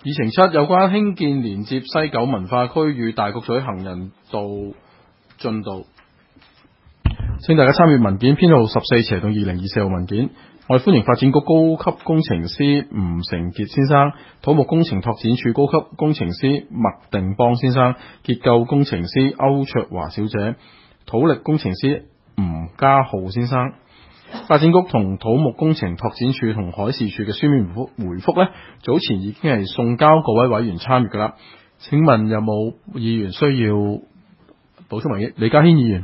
議程7有關興建連接西九文化區與大角咀行人道進度，請大家參閱文件編號14/2024號文件。我哋歡迎發展局高級工程師吳成傑先生、土木工程拓展署高級工程師麥定邦先生、結構工程師歐卓華小姐、土力工程師吳家浩先生。發展局同土木工程拓展署同海事處嘅書面回覆呢，早前已經係送交各位委員參閱㗎啦。請問有冇議員需要補充文件？李家軒議員。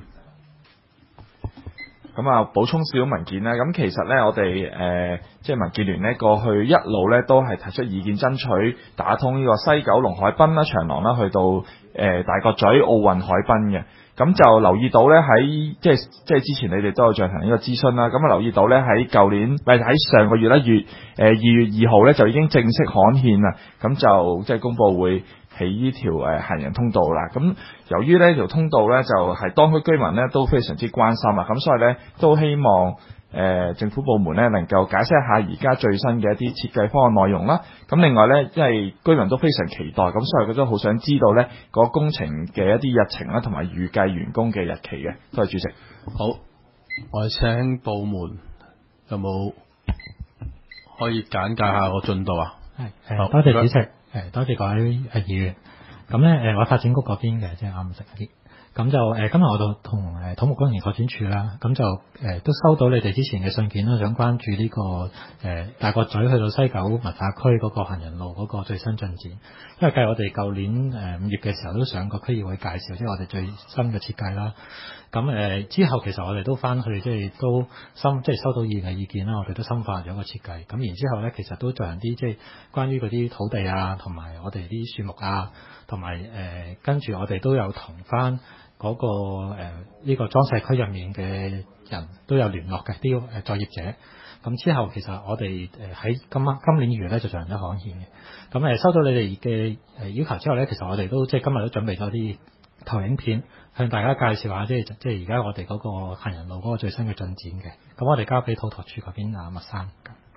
咁啊，補充少少文件啦。咁其實咧，我哋即係民建聯咧，過去一路咧都係提出意見，爭取打通呢個西九龍海濱啦、長廊啦，去到大角咀奧運海濱嘅。咁就留意到咧，喺即係之前你哋都有進行呢個諮詢啦。咁啊，留意到咧喺舊年喺上個月咧2月2號咧就已經正式刊憲啦。咁就即係公佈會起呢條行人通道啦。咁由於呢條通道咧就係當區居民咧都非常之關心啊，咁所以咧都希望政府部門咧能夠解釋一下而家最新嘅一啲設計方案內容啦。咁另外咧，因為居民都非常期待，咁所以佢都好想知道咧個工程嘅一啲日程啦，同埋預計完工嘅日期嘅。多謝主席。 好，我哋請部門有冇可以簡介下個進度啊？ 係，多謝主席，多謝各位議員。咁咧我發展局嗰邊嘅即係啱食啲。咁就今日我就同土木工程拓展署啦，咁就都收到你哋之前嘅信件啦，想關注呢個大角咀去到西九文化區嗰個行人路嗰個最新進展。因為計我哋舊年5月嘅時候都上過區議會介紹，即係我哋最新嘅設計啦。咁之後其實我哋都翻去即係都收到議員嘅意見啦，我哋都深化咗個設計。咁然之後咧，其實都進行啲即係關於嗰啲土地啊，同埋我哋啲樹木啊，同埋跟住我哋都有同翻嗰個呢個裝卸區入面嘅人都有聯絡嘅啲作業者。咁之後其實我哋喺今年2月咧就進行咗刊憲嘅。咁收到你哋嘅要求之後咧，其實我哋都即係今日都準備咗啲投影片向大家介紹下，即係而家我哋嗰個行人路嗰個最新嘅進展嘅。咁我哋交俾土拓署嗰邊麥生。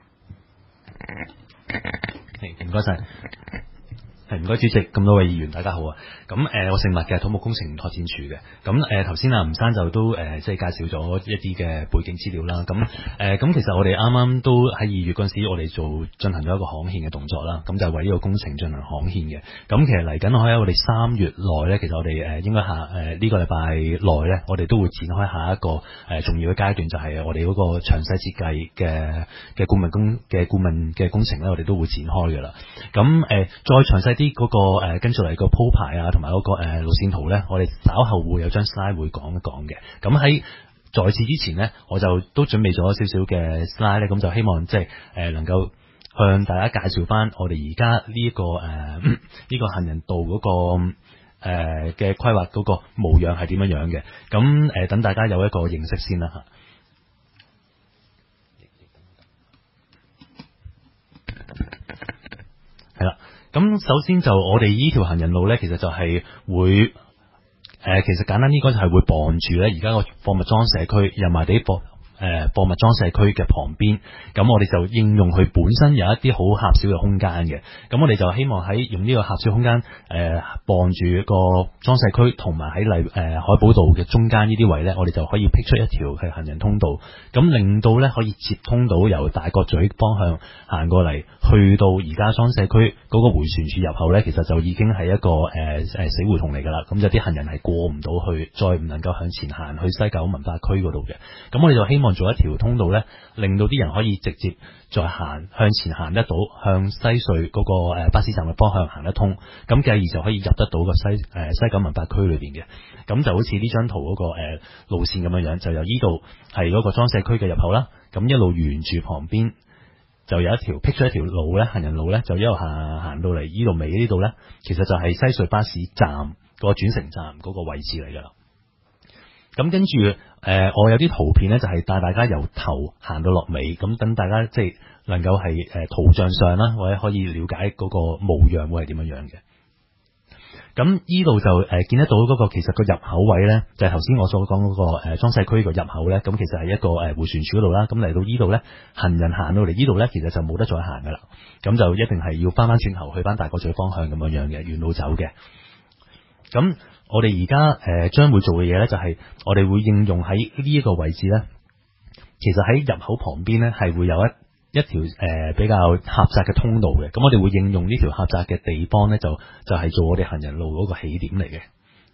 唔該晒。唔該主席，咁多位議員大家好啊。咁我姓麥嘅，土木工程拓展署嘅。咁頭先吳生就都即係介紹咗一啲嘅背景資料啦。咁其實我哋啱啱都喺2月嗰陣時，我哋進行咗一個刊憲嘅動作啦。咁就係為呢個工程進行刊憲嘅。咁其實嚟緊喺我哋3月內咧，其實我哋應該呢個禮拜內咧，我哋都會展開下一個重要嘅階段，就係我哋嗰個詳細設計嘅顧問嘅工程咧，我哋都會展開㗎啦。咁再詳細啲嗰個跟住嚟個鋪排啊，同埋嗰個路線圖咧，我哋稍後會有張 slide 會講一講嘅。咁喺在此之前咧，我就都準備咗少少嘅 slide 咧，咁就希望即係能夠向大家介紹翻我哋而家呢一個呢個行人道嗰個嘅規劃嗰個模樣係點樣樣嘅。咁等大家有一個認識先啦嚇。係啦。咁首先就我哋呢條行人路咧，其實就係會其實簡單啲講就係會傍住咧而家個貨物裝卸區油麻地貨物裝卸區嘅旁邊。咁我哋就應用佢本身有一啲好狹小嘅空間嘅。咁我哋就希望喺用呢個狹小空間傍住個裝卸區，同埋喺海寶道嘅中間呢啲位咧，我哋就可以闢出一條係行人通道，咁令到咧可以接通到由大角咀方向行過嚟，去到而家裝卸區嗰個迴旋處入口咧，其實就已經係一個死胡同嚟㗎啦。咁有啲行人係過唔到去，再唔能夠向前行去西九文化區嗰度嘅。咁我哋就希望做一條通道咧，令到啲人可以直接再向前行得到，向西隧嗰個巴士站嘅方向行得通，咁繼而就可以入得到個西九文化區裏邊嘅。咁就好似呢張圖嗰個路線咁樣樣，就由呢度係嗰個裝卸區嘅入口啦，咁一路沿住旁邊就有一條闢出一條路咧，行人路咧就一路行到嚟呢度尾呢度咧，其實就係西隧巴士站個轉乘站嗰個位置嚟㗎啦。咁跟住我有啲圖片咧，就係帶大家由頭行到落尾，咁等大家即係能夠係圖像上啦，或者可以了解嗰個模樣會係點樣樣嘅。 咁呢度就見得到嗰個其實個入口位咧，就係頭先我所講嗰個裝卸區個入口咧，咁其實係一個迴旋處嗰度啦。咁嚟到呢度咧，行人行到嚟呢度咧，其實就冇得再行噶啦。咁就一定係要翻轉頭去翻大角咀方向咁樣嘅原路走嘅。咁我哋而家將會做嘅嘢咧，就係我哋會應用喺呢一個位置咧。其實喺入口旁邊咧，係會有一條比較狹窄嘅通道嘅。咁我哋會應用呢條狹窄嘅地方咧，就係做我哋行人路嗰個起點嚟嘅。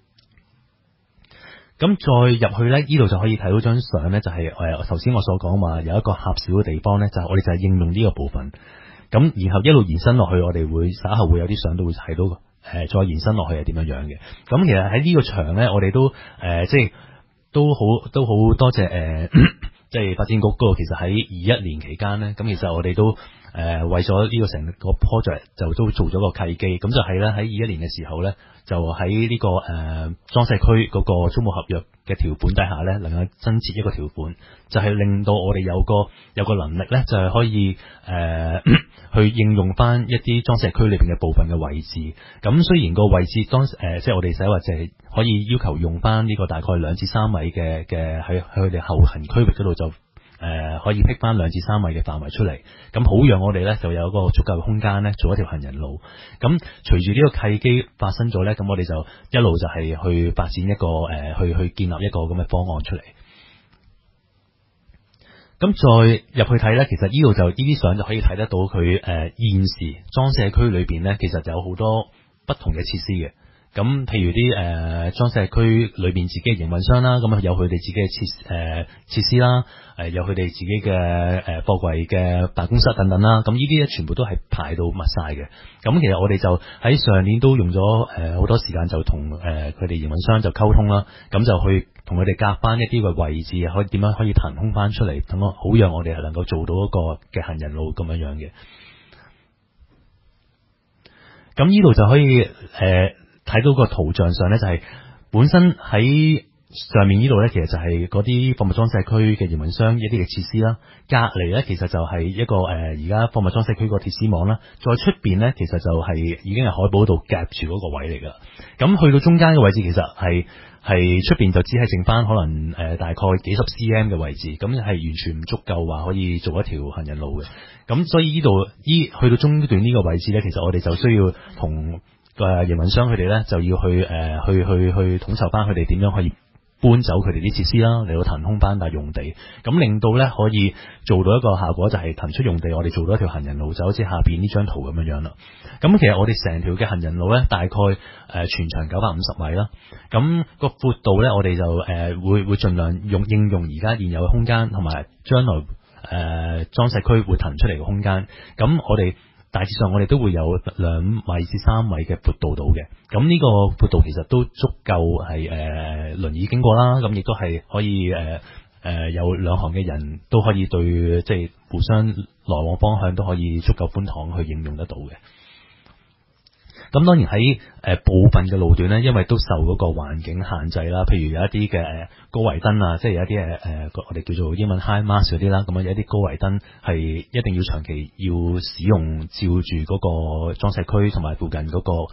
咁再入去咧，呢度就可以睇到張相咧，就係頭先我所講話有一個狹小嘅地方咧，就係我哋就係應用呢個部分。咁然後一路延伸落去，我哋會稍後會有啲相都會睇到再延伸落去係點樣樣嘅。咁其實喺呢個場咧，我哋都即係都好多謝即係發展局嗰個，其實喺21年期間咧，咁其實我哋都為咗呢個成個 project 就都做咗個契機，咁就係咧喺21年嘅時候咧，就喺呢個裝卸區嗰個租務合約嘅條款底下咧，能夠增設一個條款，就係令到我哋有個能力咧，就係可以去應用翻一啲裝卸區裏邊嘅部分嘅位置。咁雖然個位置即係我哋寫話就係可以要求用翻呢個大概2至3米嘅喺佢哋後勤區域嗰度就可以闢翻2至3米嘅範圍出嚟，咁好讓我哋咧就有一個足夠嘅空間咧做一條行人路。咁隨住呢個契機發生咗咧，咁我哋就一路就係去發展一個去建立一個咁嘅方案出嚟。咁再入去睇咧，其實呢度就呢啲相就可以睇得到佢現時裝卸區裏邊咧，其實就有好多不同嘅設施嘅。咁譬如啲裝卸區裏邊自己嘅營運商啦，咁有佢哋自己嘅設施啦，有佢哋自己嘅貨櫃嘅辦公室等等啦。咁呢啲咧全部都係排到密晒嘅。咁其實我哋就喺上年都用咗好多時間就同佢哋營運商就溝通啦。咁就去同佢哋夾翻一啲嘅位置，可以點樣可以騰空翻出嚟，等好讓我哋係能夠做到一個嘅行人路咁樣樣嘅。咁呢度就可以睇到個圖像上咧，就係本身喺上面呢度咧，其實就係嗰啲貨物裝卸區嘅營運商一啲嘅設施啦。隔離咧，其實就係一個而家貨物裝卸區個鐵絲網啦。再出邊咧，其實就係已經係海保度夾住嗰個位嚟㗎。咁去到中間嘅位置，其實係出邊就只係剩翻可能大概幾十 cm 嘅位置，咁係完全唔足夠話可以做一條行人路嘅。咁所以呢度去到中段呢個位置咧，其實我哋就需要同營運商佢哋咧就要去統籌翻佢哋點樣可以搬走佢哋啲設施啦，嚟到騰空翻笪用地，咁令到咧可以做到一個效果，就係騰出用地，我哋做到一條行人路，就好似下邊呢張圖咁樣樣啦。咁其實我哋成條嘅行人路咧，大概全長950米啦。咁個闊度咧，我哋就會盡量應用而家現有嘅空間，同埋將來裝卸區會騰出嚟嘅空間。咁我哋大致上我哋都會有2米至3米嘅闊度到嘅，咁呢個闊度其實都足夠係輪椅經過啦，咁亦都係可以有兩行嘅人都可以對即係互相來往方向都可以足夠寬敞去應用得到嘅。咁當然喺部分嘅路段咧，因為都受嗰個環境限制啦，譬如有一啲嘅高圍燈啊，即係有一啲我哋叫做英文 high mast 嗰啲啦，咁有一啲高圍燈係一定要長期要使用，照住嗰個裝卸區同埋附近嗰個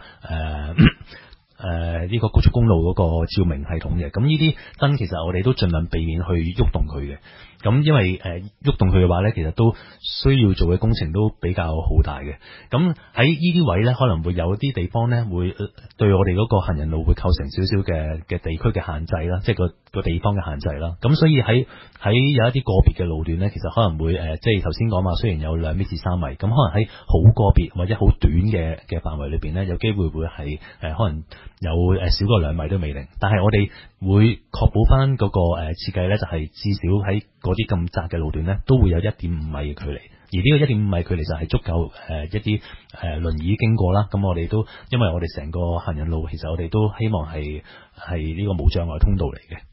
呢個高速公路嗰個照明系統嘅。咁呢啲燈其實我哋都盡量避免去喐動佢嘅。咁因為喐動佢嘅話咧，其實都需要做嘅工程都比較好大嘅。咁喺呢啲位咧，可能會有啲地方咧，會對我哋嗰個行人路會構成少少嘅地區嘅限制啦，即係個地方嘅限制啦。咁所以喺有一啲個別嘅路段咧，其實可能會即係頭先講話，雖然有2米至3米，咁可能喺好個別或者好短嘅範圍裏邊咧，有機會係可能有少過2米都未定。但係我哋會確保翻嗰個設計咧，就係至少喺嗰啲咁窄嘅路段咧，都會有1.5米嘅距離。而呢個1.5米距離就係足夠一啲輪椅經過啦。咁我哋都因為我哋成個行人路，其實我哋都希望係呢個無障礙通道嚟嘅。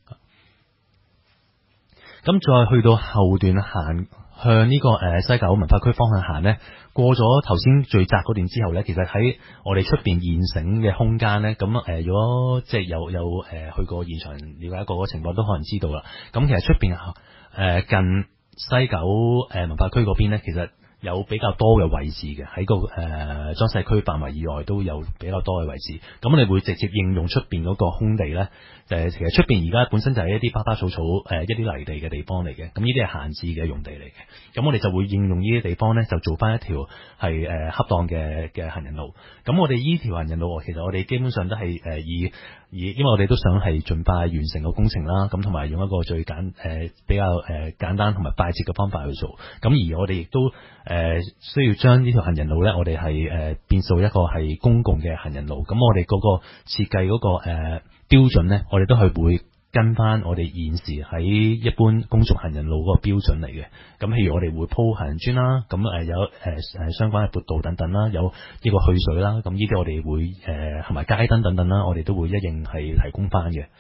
咁再去到後段行向呢個西九文化區方向行咧，過咗頭先最窄嗰段之後咧，其實喺我哋出邊現成嘅空間咧，咁如果即係有去過現場了解過個情況，都可能知道啦。咁其實出邊近西九文化區嗰邊咧，其實有比較多嘅位置嘅，喺個裝卸區範圍以外都有比較多嘅位置。咁我哋會直接應用出邊嗰個空地咧。其實出邊而家本身就係一啲花花草草一啲泥地嘅地方嚟嘅，咁呢啲係閒置嘅用地嚟嘅。咁我哋就會應用呢啲地方咧，就做翻一條係恰當嘅行人路。咁我哋呢條行人路，其實我哋基本上都係因為我哋都想係盡快完成個工程啦，咁同埋用一個最比較簡單同埋快捷嘅方法去做。咁而我哋亦都需要將呢條行人路咧，我哋係變做一個係公共嘅行人路。咁我哋嗰個設計嗰個標準咧，我哋都係會跟翻我哋現時喺一般公眾行人路嗰個標準嚟嘅。咁譬如我哋會鋪行人磚啦，咁有相關嘅闊道等等啦，有呢個去水啦，咁呢啲我哋會同埋街燈等等啦，我哋都會一應係提供翻嘅。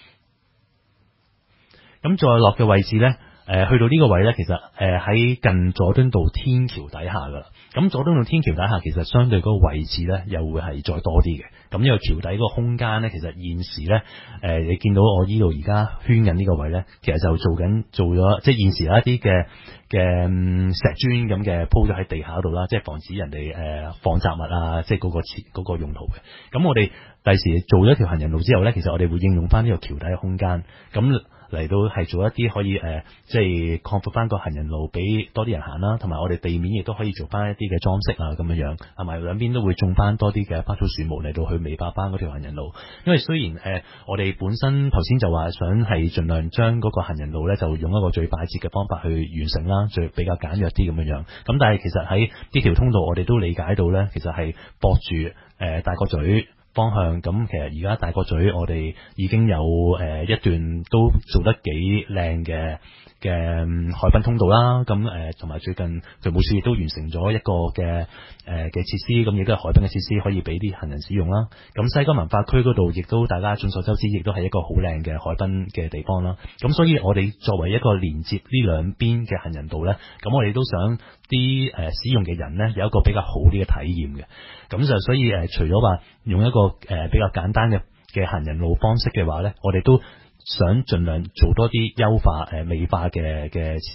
咁再落嘅位置咧，去到呢個位咧，其實喺近佐敦道天橋底下噶啦。咁佐敦道天橋底下其實相對嗰個位置咧，又會係再多啲嘅。咁因為橋底嗰個空間咧，其實現時咧，你見到我呢度而家圈緊呢個位咧，其實就做咗，即係現時有一啲嘅石磚咁嘅鋪咗喺地下度啦，即係防止人哋放雜物啊，即係嗰個用途嘅。咁我哋第時做咗條行人路之後咧，其實我哋會應用翻呢個橋底嘅空間，咁嚟到係做一啲可以即係擴闊翻個行人路俾多啲人行啦，同埋我哋地面亦都可以做翻一啲嘅裝飾啊咁樣，同埋兩邊都會種翻多啲嘅花草樹木嚟到去美化翻嗰條行人路。因為雖然我哋本身頭先就話想係盡量將嗰個行人路咧，就用一個最快捷嘅方法去完成啦，最比較簡約啲咁樣。咁但係其實喺呢條通道我哋都理解到咧，其實係駁住大角咀方向。咁其實而家大角咀我哋已經有一段都做得幾靚嘅海濱通道啦。咁同埋最近渠務署亦都完成咗一個嘅設施，咁亦都係海濱嘅設施可以俾啲行人使用啦。咁西九文化區嗰度亦都大家眾所周知，亦都係一個好靚嘅海濱嘅地方啦。咁所以我哋作為一個連接呢兩邊嘅行人道咧，咁我哋都想啲使用嘅人咧有一個比較好啲嘅體驗嘅。咁就所以除咗話用一個比較簡單嘅行人路方式嘅話咧，我哋都想盡量做多啲優化美化嘅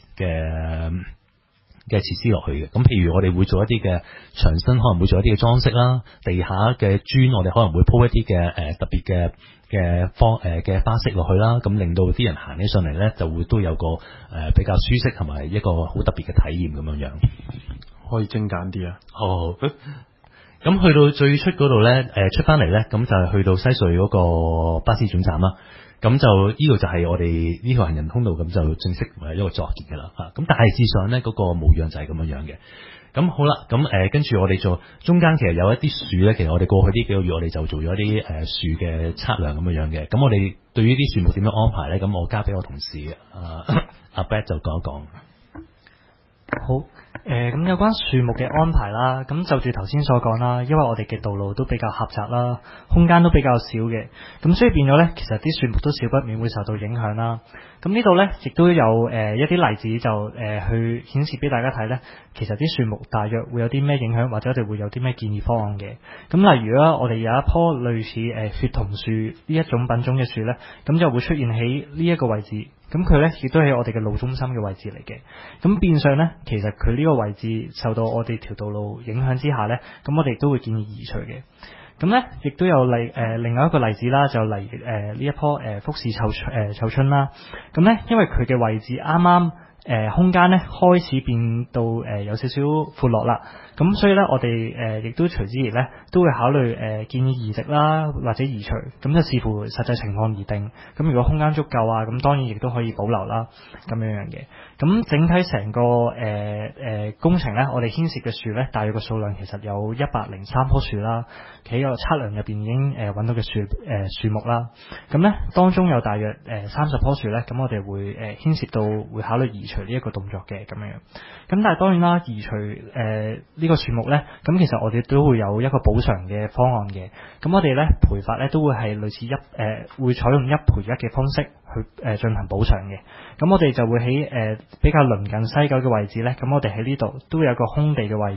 設施落去嘅。咁譬如我哋會做一啲嘅牆身，可能會做一啲嘅裝飾啦，地下嘅磚我哋可能會鋪一啲嘅特別嘅花式落去啦，咁令到啲人行起上嚟咧就會都有個比較舒適同埋一個好特別嘅體驗咁樣。 可以精簡啲啊！ 好。咁去到最出嗰度咧，出翻嚟咧，咁就係去到西隧嗰個巴士總站啦。咁就呢度就係我哋呢條行人通道，咁就正式一個作結嘅啦。咁大致上咧嗰個模樣就係咁樣嘅。咁好啦，咁跟住我哋做中間，其實有一啲樹咧，其實我哋過去呢幾個月我哋就做咗一啲樹嘅測量咁樣嘅。咁我哋對於啲樹木點樣安排咧？咁我交俾我同事阿 Brad 就講一講。 好。咁有關樹木嘅安排啦，咁就住頭先所講啦，因為我哋嘅道路都比較狹窄啦，空間都比較少嘅，咁所以變咗咧，其實啲樹木都少不免會受到影響啦。咁呢度咧，亦都有一啲例子就去顯示俾大家睇咧，其實啲樹木大約會有啲咩影響，或者我哋會有啲咩建議方案嘅。咁例如啦，我哋有一棵類似血桐樹呢一種品種嘅樹咧，咁就會出現喺呢一個位置。咁佢咧亦都係我哋嘅路中心嘅位置嚟嘅，咁變相咧，其實佢呢個位置受到我哋條道路影響之下咧，咁我哋都會建議移除嘅。咁咧亦都有另外一個例子啦，就例如呢一棵福士臭春啦。咁咧因為佢嘅位置啱啱空間咧開始變到有少少闊落啦。咁所以咧，我哋亦都隨之而咧，都會考慮建議移植啦，或者移除，咁就視乎實際情況而定。咁如果空間足夠啊，咁當然亦都可以保留啦，咁樣嘅。咁整體成個工程咧，我哋牽涉嘅樹咧，大約個數量其實有103棵樹啦，喺個測量入邊已經揾到嘅樹木啦。咁咧當中有大約30棵樹咧，咁我哋會牽涉到會考慮移除呢一個動作嘅咁樣。咁但係當然啦，移除呢個樹木咧，咁其實我哋都會有一個補償嘅方案嘅。咁我哋咧賠法咧都會係類似會採用1賠1嘅方式去進行補償嘅。咁我哋就會喺比較鄰近西九嘅位置咧，咁我哋喺呢度都會有個空地嘅位置，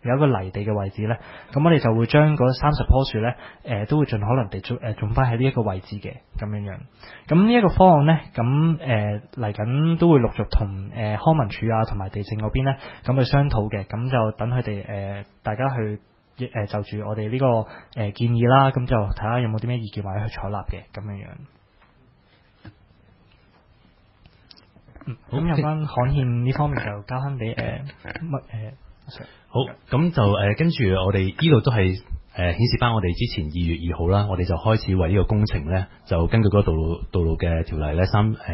有一個泥地嘅位置咧，咁我哋就會將嗰30棵樹咧，都會盡可能地種翻喺呢一個位置嘅咁樣樣。咁呢一個方案咧，咁嚟緊都會陸續同康文署啊同埋地政嗰邊咧，咁去商討嘅，咁就等佢哋大家去就住我哋呢個建議啦，咁就睇下有冇啲咩意見或者去採納嘅咁樣樣。咁有關刊憲呢方面就交翻俾好，咁就跟住我哋呢度都係顯示翻我哋之前2月2號啦，我哋就開始為呢個工程咧，就根據嗰個道路嘅條例咧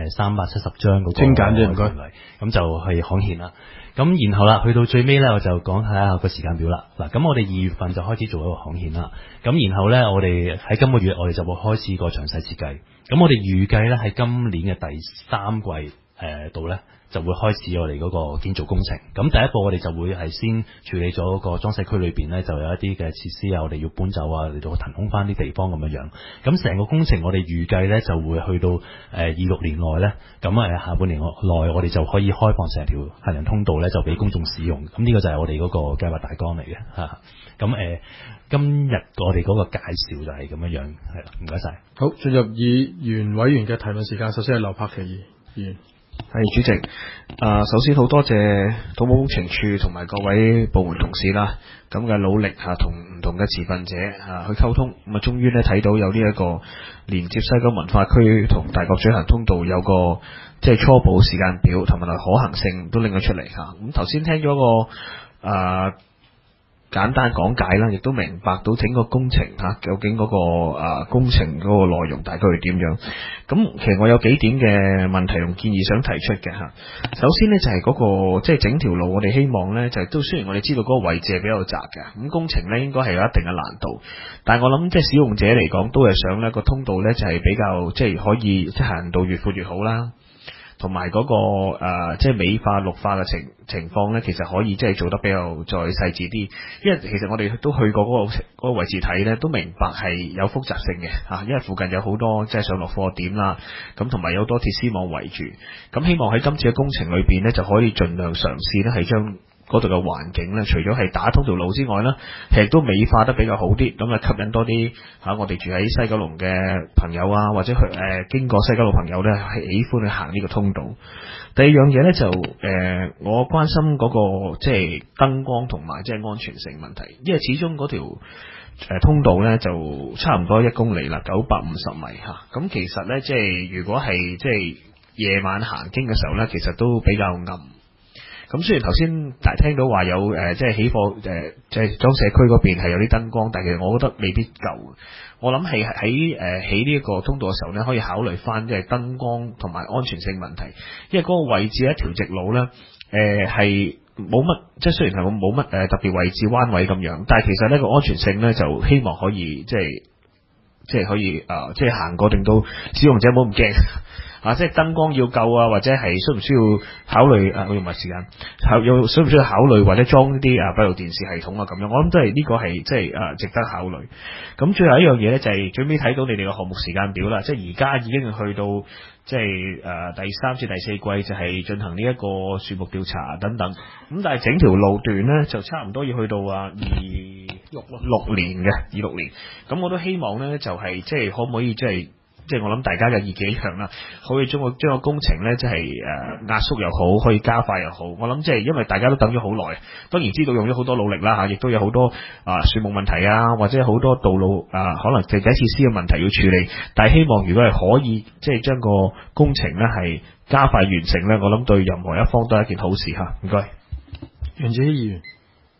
370章嗰個精簡啫，唔該。 咁就係刊憲啦。咁然後啦，去到最尾咧，我就講下個時間表啦。嗱，咁我哋2月份就開始做一個刊憲啦。咁然後咧，我哋喺今個月我哋就會開始個詳細設計。咁我哋預計咧喺今年嘅第3季度咧，就會開始我哋嗰個建造工程。咁第一步我哋就會係先處理咗個裝飾區裏邊咧，就有一啲嘅設施啊，我哋要搬走啊，嚟到騰空翻啲地方咁樣樣。咁成個工程我哋預計咧就會去到26年內咧，咁下半年內我哋就可以開放成條行人通道咧，就俾公眾使用。咁呢個就係我哋嗰個計劃大綱嚟嘅嚇。咁今日我哋嗰個介紹就係咁樣樣，係啦，唔該晒。 好，進入議員委員嘅提問時間，首先係劉柏祺議員。 係主席，首先好多謝土木工程處同埋各位部門同事啦，咁嘅努力同唔同嘅持份者去溝通，咁啊終於咧睇到有呢一個連接西九文化區同大角咀行通道有個即係初步時間表同埋可行性都拎咗出嚟嚇。咁頭先聽咗個簡單講解啦，亦都明白到整個工程究竟嗰個工程嗰個內容大概係點樣。咁其實我有幾點嘅問題同建議想提出嘅嚇。首先呢，就係嗰個即係整條路，我哋希望呢，就都雖然我哋知道嗰個位置係比較窄嘅，咁工程呢應該係有一定嘅難度。但係我諗即係使用者嚟講，都係想呢個通道呢，就係比較即係可以即係行到越闊越好啦。同埋嗰個即係美化綠化嘅情況咧，其實可以即係做得比較再細緻啲，因為其實我哋都去過嗰個位置睇咧，都明白係有複雜性嘅嚇，因為附近有好多即係上落貨點啦，咁同埋有好多鐵絲網圍住，咁希望喺今次嘅工程裏邊咧，就可以盡量嘗試咧係將嗰度嘅環境咧，除咗係打通條路之外啦，其實都美化得比較好啲，咁啊吸引多啲我哋住喺西九龍嘅朋友啊，或者去經過西九龍朋友咧，係喜歡去行呢個通道。第二樣嘢咧就我關心嗰個即係燈光同埋即係安全性問題，因為始終嗰條通道咧就差唔多1公里啦，950米嚇。咁其實咧即係如果係即係夜晚行經嘅時候咧，其實都比較暗。咁雖然頭先聽到話有即係起貨即係裝卸區嗰邊係有啲燈光，但係其實我覺得未必夠。我諗係喺起呢一個通道嘅時候咧，可以考慮翻即係燈光同埋安全性問題，因為嗰個位置一條直路咧係冇乜，即係雖然係冇乜特別位置彎位咁樣，但係其實呢個安全性咧就希望可以即係可以即係行過，令到使用者冇咁驚。即係燈光要夠啊，或者係需唔需要考慮我用埋時間，需唔需要考慮或者裝啲閉路電視系統啊咁樣，我諗都係呢個係即係值得考慮。咁最後一樣嘢咧就係最尾睇到你哋嘅項目時間表啦，即係而家已經去到即係第3至第4季就係進行呢一個樹木調查等等。咁但係整條路段咧就差唔多要去到26年嘅26年。咁我都希望咧就係即係可唔可以即係我諗大家嘅意見一樣啦，可以將個工程咧，即係壓縮又好，可以加快又好。我諗即係因為大家都等咗好耐，當然知道用咗好多努力啦嚇，亦都有好多樹木問題啊，或者好多道路可能地底設施嘅問題要處理。但係希望如果係可以即係將個工程咧係加快完成咧，我諗對任何一方都係一件好事嚇。唔該， 袁志希議員。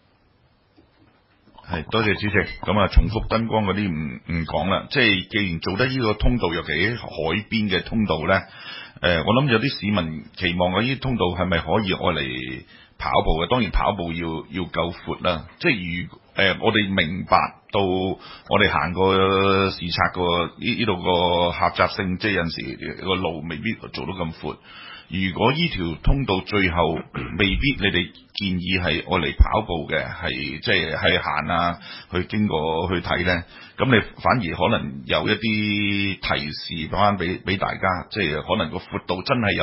係，多謝主席。咁啊，重複燈光嗰啲唔講啦。即係既然做得呢個通道，尤其喺海邊嘅通道咧，我諗有啲市民期望嗰啲通道係咪可以愛嚟跑步嘅？當然跑步要夠闊啦。即係我哋明白到我哋行過視察過呢度個狹窄性，即係有陣時個路未必做到咁闊。如果呢條通道最後未必你哋建議係愛嚟跑步嘅，係即係行啊，去經過去睇咧，咁你反而可能有一啲提示翻俾大家，即係可能個闊度真係有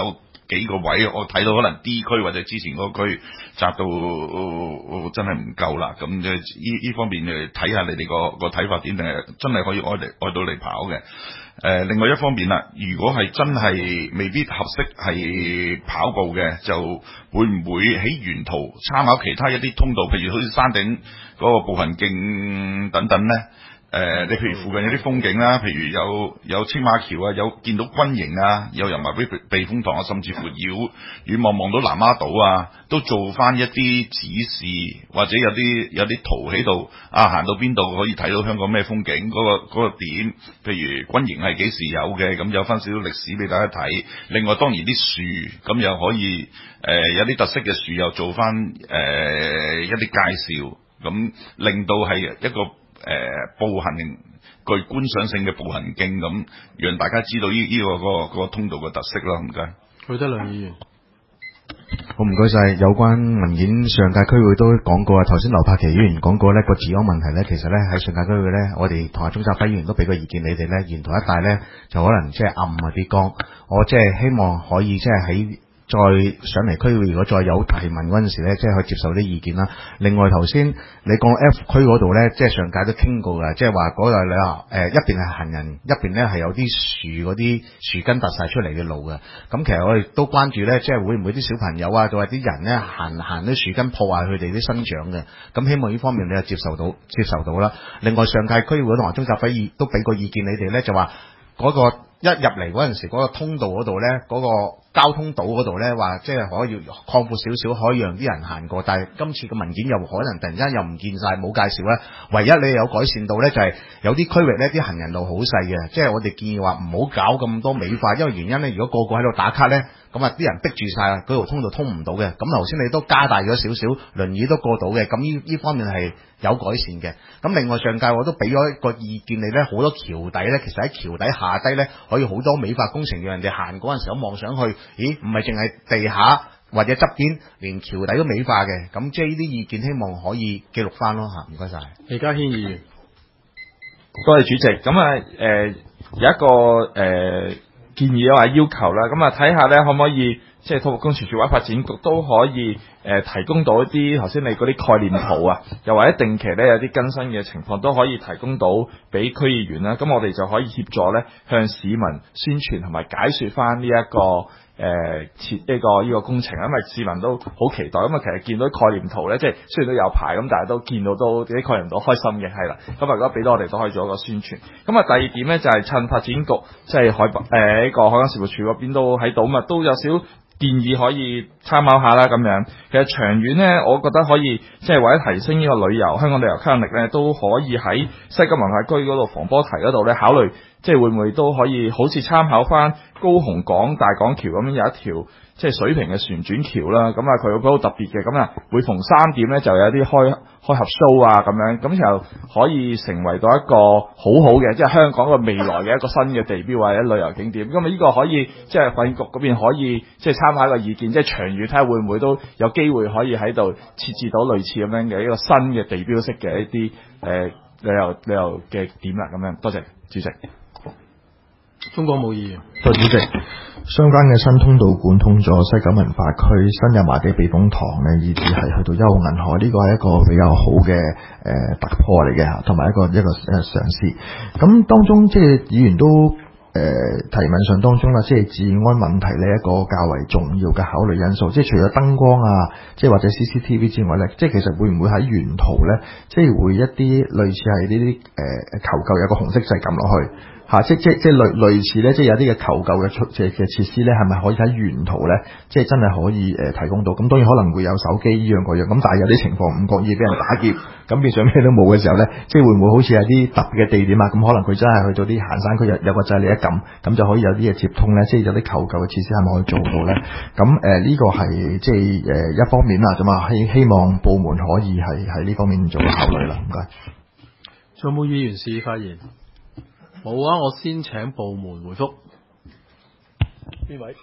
幾個位，我睇到可能 D 區或者之前嗰個區窄到真係唔夠啦。咁呢方面睇下你哋個睇法點，定係真係可以愛到嚟跑嘅。另外一方面啦，如果係真係未必合適係跑步嘅，就會唔會喺沿途參考其他一啲通道，譬如好似山頂嗰個步行徑等等呢？你譬如附近有啲風景啦，譬如有青馬橋啊，有見到軍營啊，有人埋避風塘啊，甚至乎遠望到南丫島啊，都做翻一啲指示，或者有啲圖喺度啊，行到邊度可以睇到香港咩風景嗰個點，譬如軍營係幾時有嘅，咁有翻少少歷史俾大家睇。另外當然啲樹咁又可以有啲特色嘅樹又做翻一啲介紹，咁令到係一個步行具觀賞性嘅步行徑，咁讓大家知道呢個通道嘅特色咯。唔該， 許德亮議員， 好唔該晒。有關文件上屆區會都講過啊，頭先劉柏祺議員講過呢個治安問題呢，其實呢喺上屆區會呢，我哋同阿鍾澤輝議員都俾個意見，你哋呢沿途一帶呢，就可能即係暗啊啲光，我即係希望可以即係喺再上嚟區會，如果再有提問嗰陣時咧，即係可以接受啲意見啦。另外頭先你講 F 區嗰度咧，即係上屆都傾過㗎，即係話嗰度你話一邊係行人，一邊咧係有啲樹嗰啲樹根突晒出嚟嘅路嘅。咁其實我哋都關注咧，即係會唔會啲小朋友啊，或者啲人咧行啲樹根破壞佢哋啲生長嘅。咁希望呢方面你就接受到啦。另外上屆區會同埋鍾澤輝都俾個意見你哋咧，就話嗰個一入嚟嗰陣時嗰個通道嗰度咧，嗰個交通島嗰度咧，話即係可以擴闊少少，可以讓啲人行過。但係今次嘅文件又可能突然間又唔見晒，冇介紹咧。唯一你有改善到咧，就係有啲區域咧，啲行人路好細嘅，即係我哋建議話唔好搞咁多美化，因為原因咧，如果個個喺度打卡咧，咁啊啲人逼住晒，嗰條通道通唔到嘅。咁頭先你都加大咗少少，輪椅都過到嘅。咁呢方面係有改善嘅。咁另外上屆我都俾咗一個意見你咧，好多橋底咧，其實喺橋底下低咧，可以好多美化工程，讓人哋行嗰陣時候望上去，咦，唔係淨係地下或者側邊，連橋底都美化嘅。咁即係呢啲意見，希望可以記錄翻咯嚇。唔該晒。 李家軒議員， 多謝主席。咁有一個建議或者要求啦，咁睇下咧可唔可以即係土木工程署或者發展局都可以提供到一啲頭先你嗰啲概念圖啊，又或者定期咧有啲更新嘅情況都可以提供到俾區議員啦。咁我哋就可以協助咧向市民宣傳同埋解說翻呢一個設呢個工程，因為市民都好期待。咁其實見到概念圖咧，即係雖然都有排咁，但係都見到都啲概念圖開心嘅，係啦。咁如果俾到我哋都可以做一個宣傳。咁第二點咧就係趁發展局即係呢個海港事務署嗰邊都喺度，咁都有少建議可以參考下啦咁樣。其實長遠咧，我覺得可以即係為咗提升呢個旅遊香港旅遊吸引力咧，都可以喺西九文化區嗰度防波堤嗰度咧考慮，即係會唔會都可以好似參考翻高雄港大港橋咁樣有一條即係水平嘅旋轉橋啦。咁佢好特別嘅，咁每逢3點咧就有啲開合 show 啊咁樣，咁就可以成為到一個好嘅即係香港嘅未來嘅一個新嘅地標或者旅遊景點。咁呢個可以即係發展局嗰邊可以即係參考一個意見，即係長遠睇下會唔會都有機會可以喺度設置到類似咁樣嘅一個新嘅地標式嘅一啲旅遊嘅點啦咁樣。多謝主席。 鍾國武議員， 代主席，相關嘅新通道貫通咗西九文化區新油麻地避風塘呢，以至係去到優澳銀河，呢個係一個比較好嘅突破嚟嘅嚇，同埋一個嘗試。咁當中即係議員都提問上當中啦，即係治安問題呢一個較為重要嘅考慮因素，即係除咗燈光啊，即係或者 CCTV 之外咧，即係其實會唔會喺沿途咧，即係會一啲類似係呢啲求救有個紅色掣撳落去。即類似咧，即係有啲嘅求救嘅設施咧，係咪可以喺沿途咧，即係真係可以提供到？咁當然可能會有手機依樣嗰樣，咁但係有啲情況唔覺意俾人打劫，咁變相咩都冇嘅時候咧，即係會唔會好似有啲特別嘅地點啊？咁可能佢真係去到啲行山區有個掣你一撳，咁就可以有啲嘢接通咧，即係有啲求救嘅設施係咪可以做到咧？咁呢個係即係一方面啦，咁啊希望部門可以係喺呢方面做考慮啦。唔該。 仲有冇議員示意發言？冇啊！我先請部門回覆。邊位？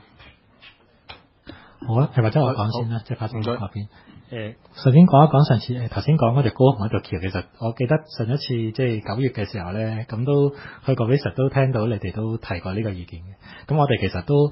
好啊，或者我講先啦，即係發展局嗰邊。首先講一講上次頭先講嗰條高雄嗰條橋，其實我記得上一次即係9月嘅時候咧，咁都去過 visit 都聽到你哋都提過呢個意見嘅。咁我哋其實都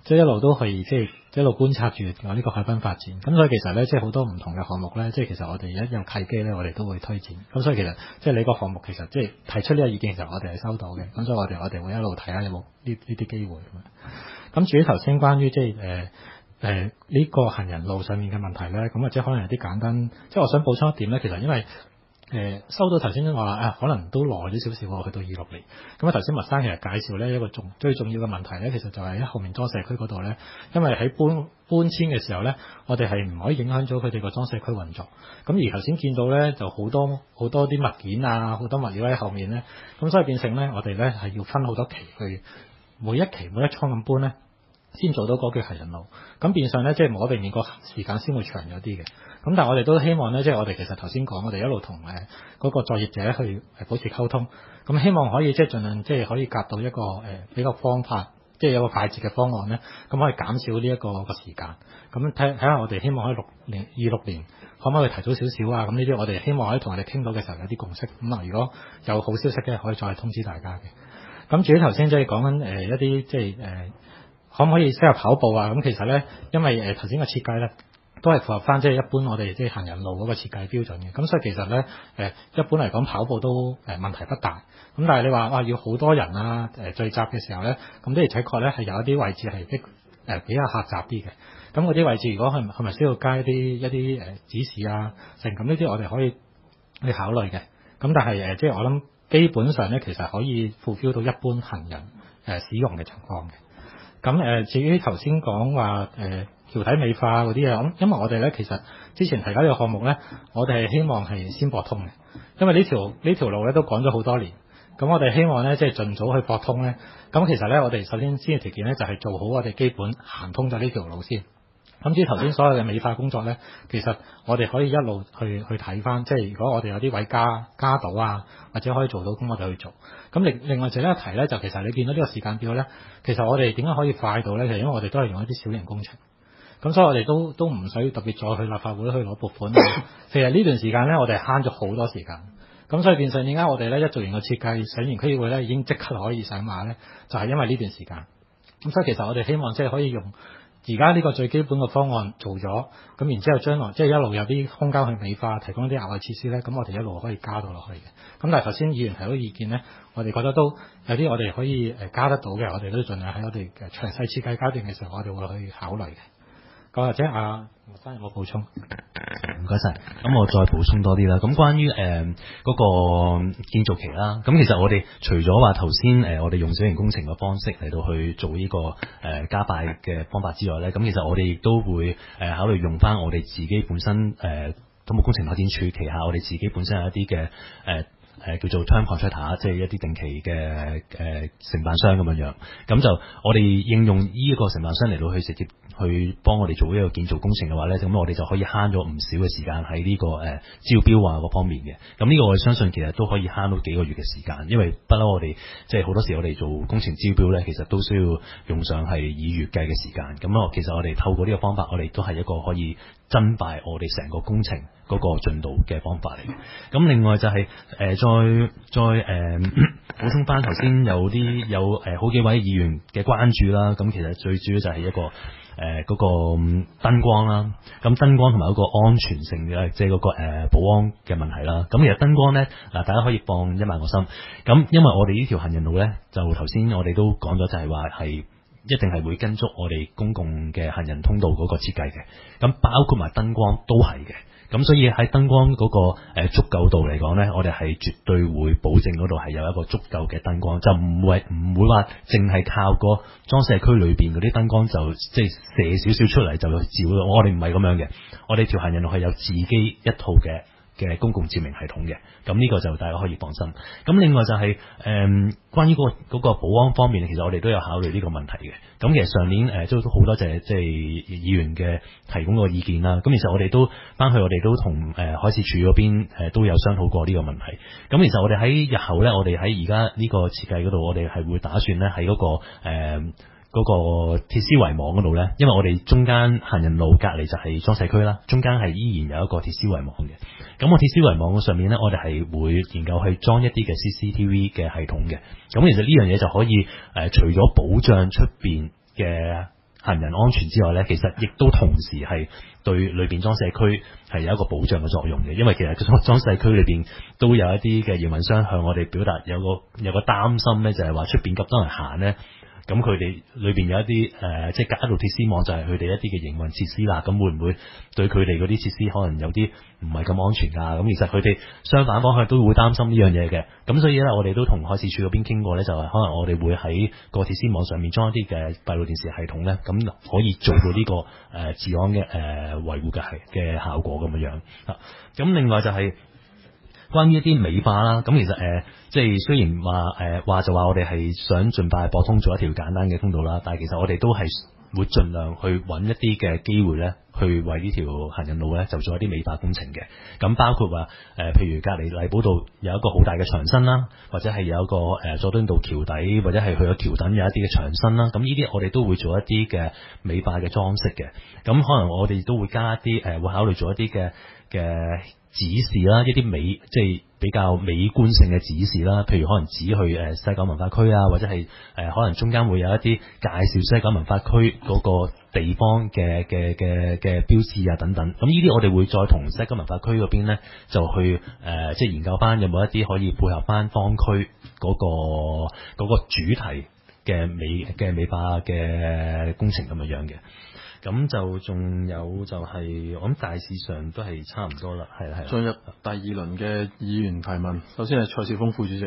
即係一路都係即係一路觀察住我呢個海濱發展。咁所以其實咧，即係好多唔同嘅項目咧，即係其實我哋一有契機咧，我哋都會推薦。咁所以其實即係你個項目其實即係提出呢個意見，其實我哋係收到嘅。咁所以我哋會一路睇下有冇呢啲機會咁樣。咁至於頭先關於即係呢個行人路上面嘅問題咧，咁或者可能有啲簡單，即係我想補充一點咧，其實因為收到頭先話可能都耐咗少少喎，去到26年。咁啊頭先麥生其實介紹咧一個最重要嘅問題咧，其實就係喺後面裝社區嗰度咧，因為喺搬遷嘅時候咧，我哋係唔可以影響咗佢哋個裝社區運作。咁而頭先見到咧就好多啲物件啊，好多物料喺後面咧，咁所以變成咧我哋咧係要分好多期去每一倉咁搬咧，先做到嗰條行人路。咁變相咧即係無可避免個時間先會長咗啲嘅。咁但係我哋都希望咧，即係我哋其實頭先講，我哋一路同嗰個作業者去保持溝通，咁希望可以即係盡量即係可以夾到一個比較方法，即係有個快捷嘅方案咧，咁可以減少呢一個時間。咁睇下我哋希望喺26年可唔可以提早少少啊？咁呢啲我哋希望可以同佢哋傾到嘅時候有啲共識。咁啊，如果有好消息嘅，可以再通知大家嘅。咁至於頭先即係講緊一啲即係可唔可以適合跑步啊？咁其實咧，因為頭先嘅設計咧，都係符合翻即係一般我哋即係行人路嗰個設計標準嘅。咁所以其實咧一般嚟講跑步都問題不大。咁但係你話要好多人啊聚集嘅時候咧，咁的而且確咧係有一啲位置係比較狹窄啲嘅。咁嗰啲位置如果係咪需要加一啲指示啊？咁呢啲我哋可以去考慮嘅。咁但係即係我諗基本上咧，其實可以 fulfill 到一般行人使用嘅情況嘅。咁至於頭先講話橋體美化嗰啲嘢，咁因為我哋咧其實之前提交呢個項目咧，我哋係希望係先駁通嘅，因為呢條路咧都講咗好多年，咁我哋希望咧即係盡早去駁通咧。咁其實咧我哋首先先嘅條件咧就係做好我哋基本行通咗呢條路先。咁至於頭先所有嘅美化工作咧，其實我哋可以一路去睇翻，即係如果我哋有啲位加到啊，或者可以做到，咁我哋去做。咁另外就一提咧，就其實你見到呢個時間表咧，其實我哋點解可以快到咧？其實因為我哋都係用一啲小型工程，咁所以我哋都唔使特別再去立法會去攞撥款。其實呢段時間咧，我哋慳咗好多時間。咁所以變相點解我哋咧一做完個設計，上完區議會咧已經即刻可以上馬咧，就係因為呢段時間。咁所以其實我哋希望即係可以用而家呢個最基本嘅方案做咗，咁然之後將來即係一路有啲空間去美化，提供啲額外設施咧，咁我哋一路可以加到落去嘅。咁但係頭先議員提到意見咧，我哋覺得都有啲我哋可以加得到嘅，我哋都盡量喺我哋嘅詳細設計階段嘅時候，我哋會去考慮嘅。咁或者麥生有冇補充？ 唔該晒。咁我再補充多啲啦。咁關於嗰個建造期啦，咁其實我哋除咗話頭先我哋用小型工程嘅方式嚟到去做呢個加快嘅方法之外咧，咁其實我哋亦都會考慮用翻我哋自己本身土木工程發展署旗下我哋自己本身有一啲嘅叫做 term contractor， 即係一啲定期嘅承辦商咁樣樣。咁就我哋應用呢一個承辦商嚟到去直接去幫我哋做呢個建造工程嘅話咧，咁我哋就可以慳咗唔少嘅時間喺呢個招標啊嗰方面嘅。咁呢個我相信其實都可以慳到幾個月嘅時間，因為不嬲我哋即係好多時我哋做工程招標咧，其實都需要用上係以月計嘅時間。咁其實我哋透過呢個方法，我哋都係一個可以增快我哋成個工程嗰個進度嘅方法嚟嘅。咁另外就係再補充翻頭先有好幾位議員嘅關注啦。咁其實最主要就係一個嗰個燈光啦。咁燈光同埋嗰個安全性嘅，即係嗰個保安嘅問題啦。咁其實燈光咧嗱，大家可以放一萬個心。咁因為我哋呢條行人路咧，就頭先我哋都講咗，就係話係一定係會跟足我哋公共嘅行人通道嗰個設計嘅。咁包括埋燈光都係嘅。咁所以喺燈光嗰個足夠度嚟講咧，我哋係絕對會保證嗰度係有一個足夠嘅燈光，就唔會話淨係靠個裝卸區裏邊嗰啲燈光就即係射少少出嚟就照咯。我哋唔係咁樣嘅，我哋條行人路係有自己一套嘅公共照明系統嘅。咁呢個就大家可以放心。咁另外就係關於嗰個保安方面，其實我哋都有考慮呢個問題嘅。咁其實上年都好多謝即係議員嘅提供個意見啦。咁其實我哋都翻去，我哋都同海事處嗰邊都有商討過呢個問題。咁其實我哋喺日後咧，我哋喺而家呢個設計嗰度，我哋係會打算咧喺嗰個鐵絲圍網嗰度咧，因為我哋中間行人路隔離就係裝卸區啦，中間係依然有一個鐵絲圍網嘅。咁個鐵絲圍網上面咧，我哋係會研究去裝一啲嘅 CCTV 嘅系統嘅。咁其實呢樣嘢就可以除咗保障出邊嘅行人安全之外咧，其實亦都同時係對裏邊裝卸區係有一個保障嘅作用嘅，因為其實裝卸區裏邊都有一啲嘅營運商向我哋表達有個擔心咧，就係話出邊咁多人行咧。咁佢哋裏邊有一啲即係隔一路鐵絲網，就係佢哋一啲嘅營運設施啦。咁會唔會對佢哋嗰啲設施可能有啲唔係咁安全㗎？咁其實佢哋相反方向都會擔心呢樣嘢嘅。咁所以咧，我哋都同海事處嗰邊傾過咧，就係可能我哋會喺個鐵絲網上面裝一啲嘅閉路電視系統咧，咁可以做到呢個治安嘅維護嘅效果咁樣樣。咁另外就係關於一啲美化啦，咁其實即係雖然話就話我哋係想盡快駁通做一條簡單嘅通道啦，但係其實我哋都係會盡量去揾一啲嘅機會咧，去為呢條行人路咧就做一啲美化工程嘅。咁包括話譬如隔離荔寶道有一個好大嘅牆身啦，或者係有一個佐敦道橋底，或者係去咗橋墩有一啲嘅牆身啦。咁呢啲我哋都會做一啲嘅美化嘅裝飾嘅。咁可能我哋都會加一啲會考慮做一啲嘅指示啦，一啲即係比較美觀性嘅指示啦，譬如可能指去西九文化區啊，或者係可能中間會有一啲介紹西九文化區嗰個地方嘅標誌啊等等。咁呢啲我哋會再同西九文化區嗰邊咧，就去即係研究翻有冇一啲可以配合翻方區嗰個主題嘅美化嘅工程咁樣嘅。咁就仲有就係我諗大致上都係差唔多啦，係啦。 進入第二輪嘅議員提問，首先係蔡少峰副主席。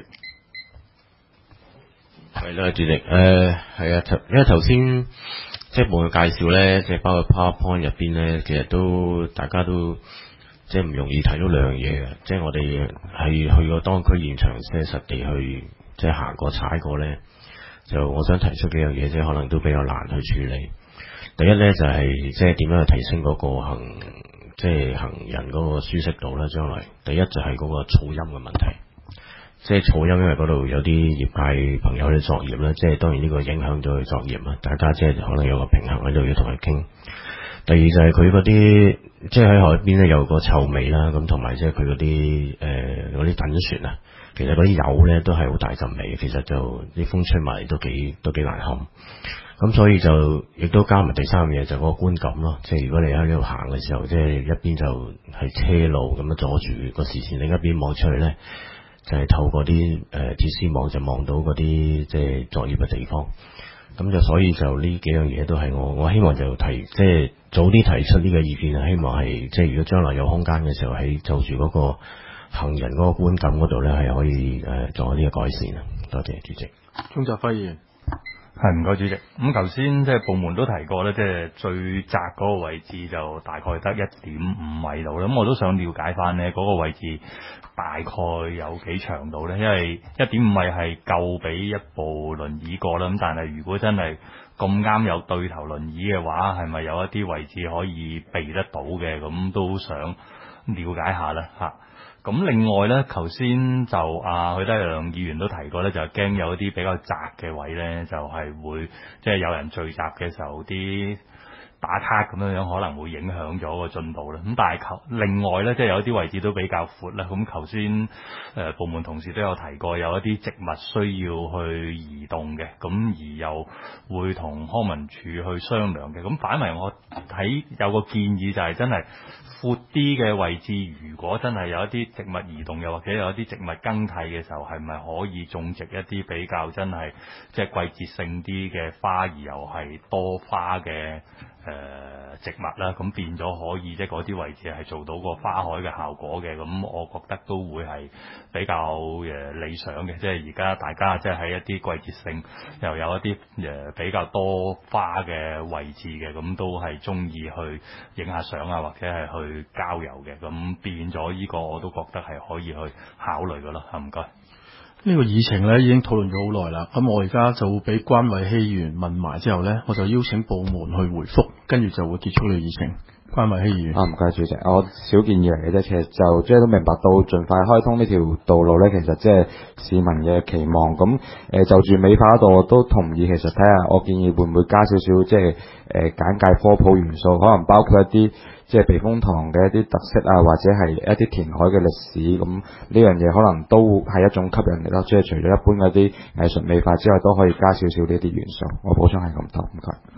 係啦，主席，係啊，因為頭先即係冇介紹咧，即係包括 PowerPoint 入邊咧，其實大家都即係唔容易睇到兩樣嘢嘅，即係我哋係去過當區現場，即係實地去即係行過踩過咧，就我想提出幾樣嘢，即係可能都比較難去處理。第一咧就係即係點樣去提升嗰個行人嗰個舒適度咧？將來第一就係嗰個噪音嘅問題，即係噪音，因為嗰度有啲業界朋友嘅作業咧，即係當然呢個影響咗佢作業啊，大家即係可能有個平衡喺度要同佢傾。第二就係佢嗰啲即係喺海邊咧有個臭味啦，咁同埋即係佢嗰啲躉船啊，其實嗰啲油咧都係好大陣味，其實就啲風吹埋嚟都幾難堪。咁所以就亦都加埋第三樣嘢，就嗰個觀感咯。即係如果你喺呢度行嘅時候，即係一邊就係車路咁樣阻住個視線，另一邊望出去咧，就係透過啲鐵絲網就望到嗰啲即係作業嘅地方。咁就所以就呢幾樣嘢都係我希望就即係早啲提出呢個意見，希望係即係如果將來有空間嘅時候，喺就住嗰個行人嗰個觀感嗰度咧，係可以做呢個改善啊。多謝主席。 鍾澤輝議員。 係，唔該主席。咁頭先即係部門都提過咧，即係最窄嗰個位置就大概得 1.5 米度啦。咁我都想了解翻咧，嗰個位置大概有幾長度咧？因為 1.5 米係夠俾一部輪椅過啦。咁但係如果真係咁啱有對頭輪椅嘅話，係咪有一啲位置可以避得到嘅？咁都想了解下啦嚇。咁另外咧，頭先就許德亮議員都提過咧，就係驚有一啲比較窄嘅位咧，就係會即係有人聚集嘅時候啲打卡咁樣可能會影響咗個進度啦。咁但係另外咧，即係有啲位置都比較闊啦。咁頭先部門同事都有提過，有一啲植物需要去移動嘅，咁而又會同康文署去商量嘅。咁反為我睇有個建議就係真係闊啲嘅位置，如果真係有一啲植物移動，又或者有一啲植物更替嘅時候，係咪可以種植一啲比較真係即係季節性啲嘅花，而又係多花嘅植物啦？咁變咗可以即係嗰啲位置係做到個花海嘅效果嘅。咁我覺得都會係比較理想嘅。即係而家大家即係喺一啲季節性又有一啲比較多花嘅位置嘅，咁都係中意去影下相啊，或者係去郊遊嘅。咁變咗呢個我都覺得係可以去考慮㗎啦。唔該。 呢個議程咧已經討論咗好耐啦，咁我而家就會俾關偉希議員問埋之後咧，我就邀請部門去回覆，跟住就會結束呢個議程。關偉希議員。 唔該主席，我小建議嚟嘅啫，其實就即係都明白到盡快開通呢條道路咧，其實即係市民嘅期望。咁就住美化度我都同意，其實睇下我建議會唔會加少少即係簡介科普元素，可能包括一啲即係避風塘嘅一啲特色啊，或者係一啲填海嘅歷史，咁呢樣嘢可能都係一種吸引力咯。即係除咗一般嗰啲藝術美化之外，都可以加少少呢啲元素。我補充係咁多，唔該。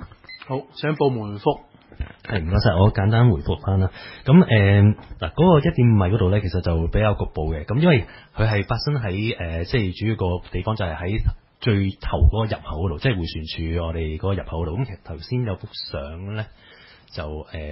好，請部門回覆。 係唔該晒，我簡單回覆翻啦。咁嗱，嗰個1.5米嗰度咧，其實就比較局部嘅。咁因為佢係發生喺即係主要個地方就係喺最頭嗰個入口嗰度，即係迴旋處我哋嗰個入口嗰度。咁其實頭先有幅相咧，就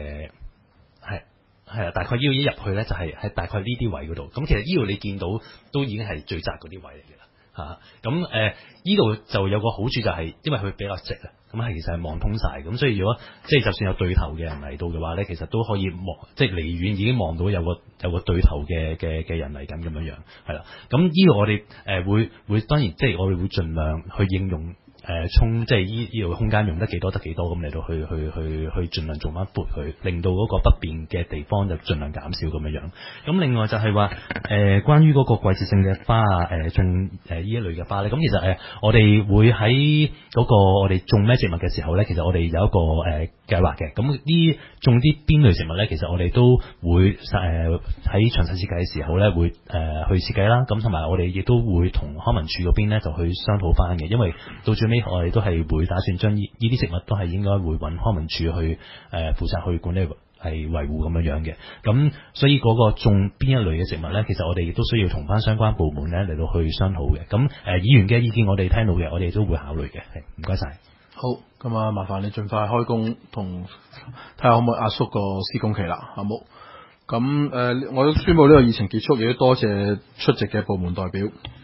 係啊，大概呢度一入去咧，就係喺大概呢啲位嗰度。咁其實呢度你見到都已經係最窄嗰啲位嚟嘅啦。咁呢度就有個好處就係，因為佢比較直啊，咁係其實係望通晒。咁所以如果即係就算有對頭嘅人嚟到嘅話咧，其實都可以望，即係離遠已經望到有個對頭嘅人嚟緊咁樣樣，係啦。咁呢度我哋會當然即係我哋會盡量去應用。即係呢度空間用得幾多得幾多咁嚟到去盡量做翻撥佢，令到嗰個不便嘅地方就盡量減少咁樣樣。咁另外就係話關於嗰個季節性嘅花種呢一類嘅花咧，咁其實我哋會喺嗰個我哋種咩植物嘅時候咧，其實我哋有一個計劃嘅。咁呢種啲邊類植物咧，其實我哋都會喺詳細設計嘅時候咧會去設計啦。咁同埋我哋亦都會同康文署嗰邊咧就去商討翻嘅，因為到最尾我哋都係會打算將呢啲植物都係應該會揾康文署去負責去管理係維護咁樣樣嘅。咁所以嗰個種邊一類嘅植物咧，其實我哋亦都需要同翻相關部門咧嚟到去商討嘅。咁議員嘅意見我哋聽到嘅，我哋都會考慮嘅。係唔該晒。 好，咁啊，麻煩你盡快開工，同睇下可唔可以壓縮個施工期啦，好冇？咁我都宣布呢個議程結束，亦都多謝出席嘅部門代表。